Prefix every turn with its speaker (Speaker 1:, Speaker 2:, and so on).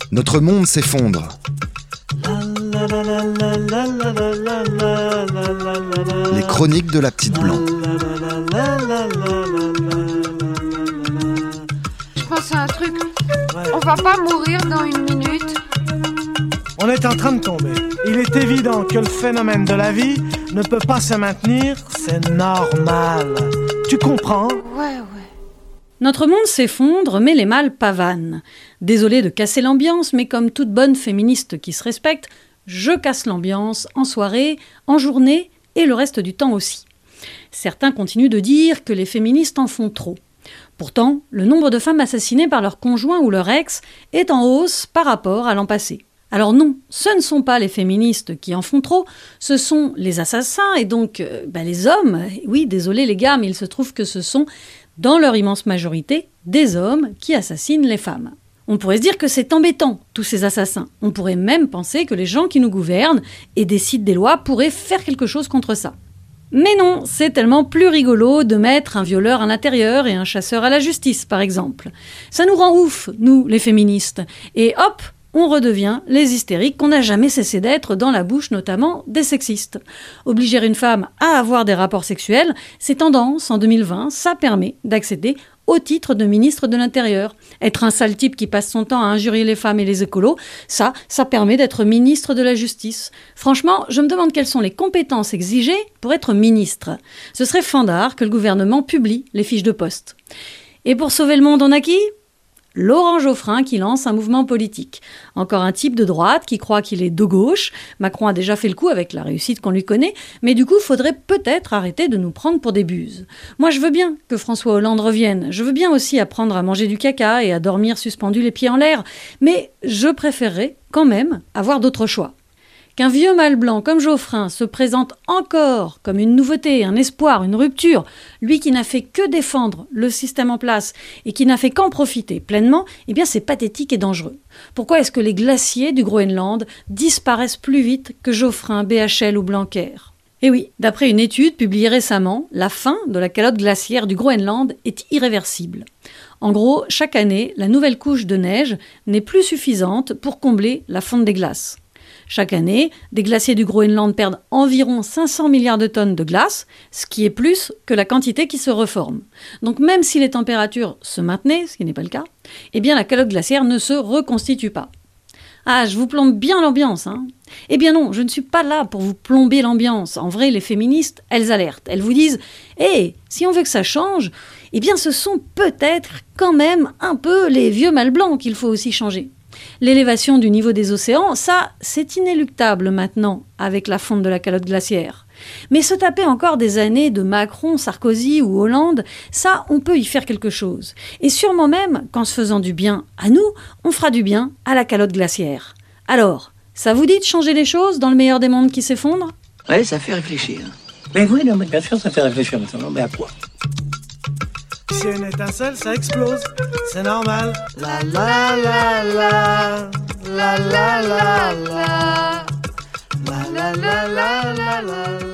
Speaker 1: Notre monde s'effondre. Les chroniques de la petite Blanc.
Speaker 2: Je pense à un truc. On va pas mourir dans une minute.
Speaker 3: On est en train de tomber. Il est évident que le phénomène de la vie ne peut pas se maintenir, c'est normal. Tu comprends ?
Speaker 2: Ouais.
Speaker 4: Notre monde s'effondre, mais les mâles pavanent. Désolée de casser l'ambiance, mais comme toute bonne féministe qui se respecte, je casse l'ambiance en soirée, en journée et le reste du temps aussi. Certains continuent de dire que les féministes en font trop. Pourtant, le nombre de femmes assassinées par leur conjoint ou leur ex est en hausse par rapport à l'an passé. Alors non, ce ne sont pas les féministes qui en font trop, ce sont les assassins et donc les hommes. Oui, désolé les gars, mais il se trouve que ce sont, dans leur immense majorité, des hommes qui assassinent les femmes. On pourrait se dire que c'est embêtant, tous ces assassins. On pourrait même penser que les gens qui nous gouvernent et décident des lois pourraient faire quelque chose contre ça. Mais non, c'est tellement plus rigolo de mettre un violeur à l'intérieur et un chasseur à la justice, par exemple. Ça nous rend ouf, nous, les féministes. Et hop, on redevient les hystériques qu'on n'a jamais cessé d'être dans la bouche notamment des sexistes. Obliger une femme à avoir des rapports sexuels, c'est tendance en 2020, ça permet d'accéder au titre de ministre de l'Intérieur. Être un sale type qui passe son temps à injurier les femmes et les écolos, ça permet d'être ministre de la Justice. Franchement, je me demande quelles sont les compétences exigées pour être ministre. Ce serait fandard que le gouvernement publie les fiches de poste. Et pour sauver le monde, on a qui ? Laurent Geoffrin qui lance un mouvement politique. Encore un type de droite qui croit qu'il est de gauche. Macron a déjà fait le coup avec la réussite qu'on lui connaît, mais du coup, faudrait peut-être arrêter de nous prendre pour des buses. Moi, je veux bien que François Hollande revienne. Je veux bien aussi apprendre à manger du caca et à dormir suspendu les pieds en l'air. Mais je préférerais quand même avoir d'autres choix. Qu'un vieux mâle blanc comme Geoffrin se présente encore comme une nouveauté, un espoir, une rupture, lui qui n'a fait que défendre le système en place et qui n'a fait qu'en profiter pleinement, eh bien c'est pathétique et dangereux. Pourquoi est-ce que les glaciers du Groenland disparaissent plus vite que Geoffrin, BHL ou Blanquer ? Eh oui, d'après une étude publiée récemment, la fin de la calotte glaciaire du Groenland est irréversible. En gros, chaque année, la nouvelle couche de neige n'est plus suffisante pour combler la fonte des glaces. Chaque année, des glaciers du Groenland perdent environ 500 milliards de tonnes de glace, ce qui est plus que la quantité qui se reforme. Donc même si les températures se maintenaient, ce qui n'est pas le cas, eh bien la calotte glaciaire ne se reconstitue pas. Ah, je vous plombe bien l'ambiance, hein ? Eh bien non, je ne suis pas là pour vous plomber l'ambiance. En vrai, les féministes, elles alertent. Elles vous disent « Hé, si on veut que ça change, eh bien ce sont peut-être quand même un peu les vieux mâles blancs qu'il faut aussi changer. » L'élévation du niveau des océans, ça, c'est inéluctable maintenant avec la fonte de la calotte glaciaire. Mais se taper encore des années de Macron, Sarkozy ou Hollande, ça, on peut y faire quelque chose. Et sûrement même qu'en se faisant du bien à nous, on fera du bien à la calotte glaciaire. Alors, ça vous dit de changer les choses dans le meilleur des mondes qui s'effondre ?
Speaker 5: Ouais, ça fait réfléchir.
Speaker 6: Mais oui, non, mais bien sûr, ça fait réfléchir maintenant. Mais à quoi ?
Speaker 3: Si une étincelle, ça explose, c'est normal. La la la la, la la la la, la la la la la la.